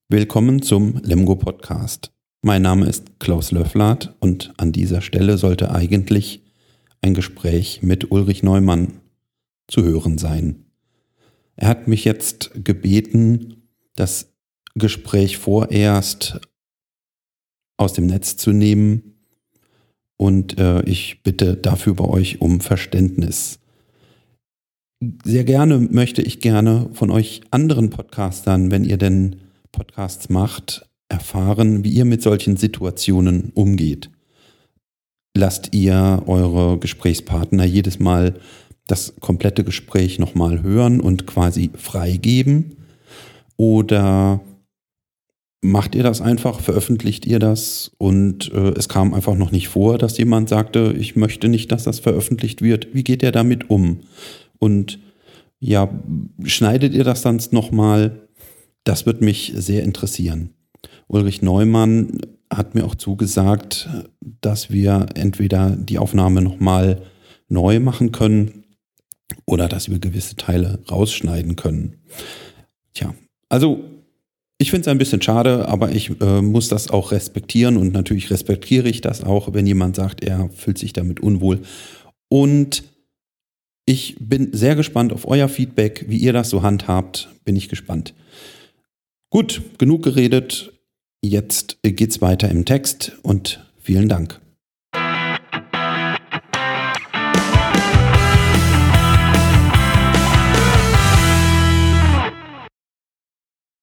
Willkommen zum Lemgo Podcast. Mein Name ist Klaus Löfflath und an dieser Stelle sollte eigentlich ein Gespräch mit Ulrich Neumann zu hören sein. Er hat mich jetzt gebeten, das Gespräch vorerst aus dem Netz zu nehmen und ich bitte dafür bei euch um Verständnis. Sehr gerne möchte ich von euch anderen Podcastern, wenn ihr denn Podcasts macht, erfahren, wie ihr mit solchen Situationen umgeht. Lasst ihr eure Gesprächspartner jedes Mal das komplette Gespräch nochmal hören und quasi freigeben? Oder macht ihr das einfach, veröffentlicht ihr das und es kam einfach noch nicht vor, dass jemand sagte, ich möchte nicht, dass das veröffentlicht wird. Wie geht ihr damit um? Und ja, schneidet ihr das dann nochmal? Das wird mich sehr interessieren. Ulrich Neumann hat mir auch zugesagt, dass wir entweder die Aufnahme nochmal neu machen können oder dass wir gewisse Teile rausschneiden können. Tja, also ich finde es ein bisschen schade, aber ich muss das auch respektieren und natürlich respektiere ich das auch, wenn jemand sagt, er fühlt sich damit unwohl. Und ich bin sehr gespannt auf euer Feedback, wie ihr das so handhabt, bin ich gespannt. Gut, genug geredet. Jetzt geht's weiter im Text und vielen Dank.